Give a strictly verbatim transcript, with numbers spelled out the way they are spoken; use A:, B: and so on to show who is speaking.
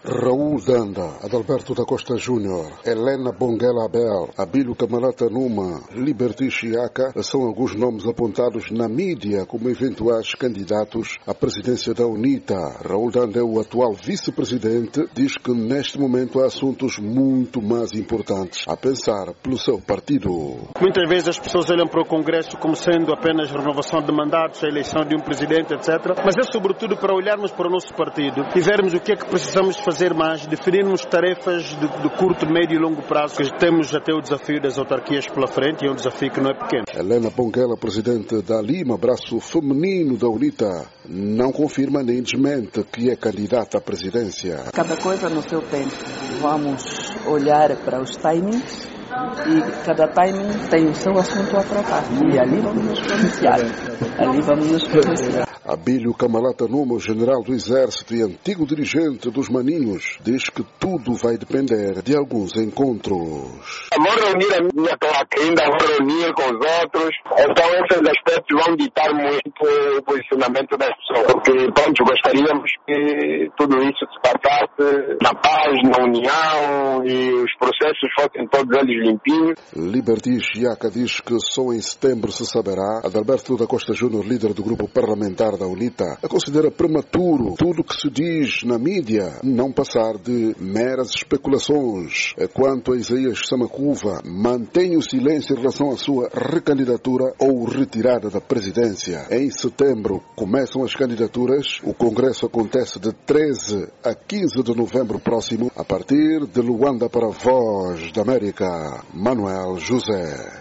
A: Raul Danda, Adalberto da Costa Júnior, Helena Bonguela Abel, Abílio Camarata Numa, Liberty Chiaka são alguns nomes apontados na mídia como eventuais candidatos à presidência da UNITA. Raul Danda é o atual vice-presidente, diz que neste momento há assuntos muito mais importantes a pensar pelo seu partido.
B: Muitas vezes as pessoas olham para o Congresso como sendo apenas renovação de mandatos, a eleição de um presidente, etcétera. Mas é sobretudo para olharmos para o nosso partido e vermos o que é que precisamos fazer fazer mais, definirmos tarefas de, de curto, médio e longo prazo, que temos até o desafio das autarquias pela frente e é um desafio que não é pequeno.
A: Helena Bonguela, presidente da Lima, braço feminino da UNITA, não confirma nem desmente que é candidata à presidência.
C: Cada coisa no seu tempo. Vamos olhar para os timings e cada timing tem o seu assunto a tratar. E ali vamos nos pronunciar. Ali vamos nos pronunciar.
A: Abílio Camarata Numa, general do Exército e antigo dirigente dos Maninhos, diz que tudo vai depender de alguns encontros.
D: Vou reunir a minha claque, ainda vou reunir com os outros. Então esses aspectos vão ditar muito o posicionamento das pessoas. Porque, pronto, gostaríamos que tudo isso se passasse na paz, na união e os processos fossem todos eles limpinhos.
A: Liberty Chiaka diz que só em setembro se saberá. Adalberto da Costa Júnior, líder do grupo parlamentar da UNITA, a considera prematuro tudo o que se diz na mídia não passar de meras especulações. Quanto a Isaías Samacuva, mantém o silêncio em relação à sua recandidatura ou retirada da presidência. Em setembro começam as candidaturas. O Congresso acontece de treze a quinze de novembro próximo, a partir de Luanda para a Voz da América. Manuel José.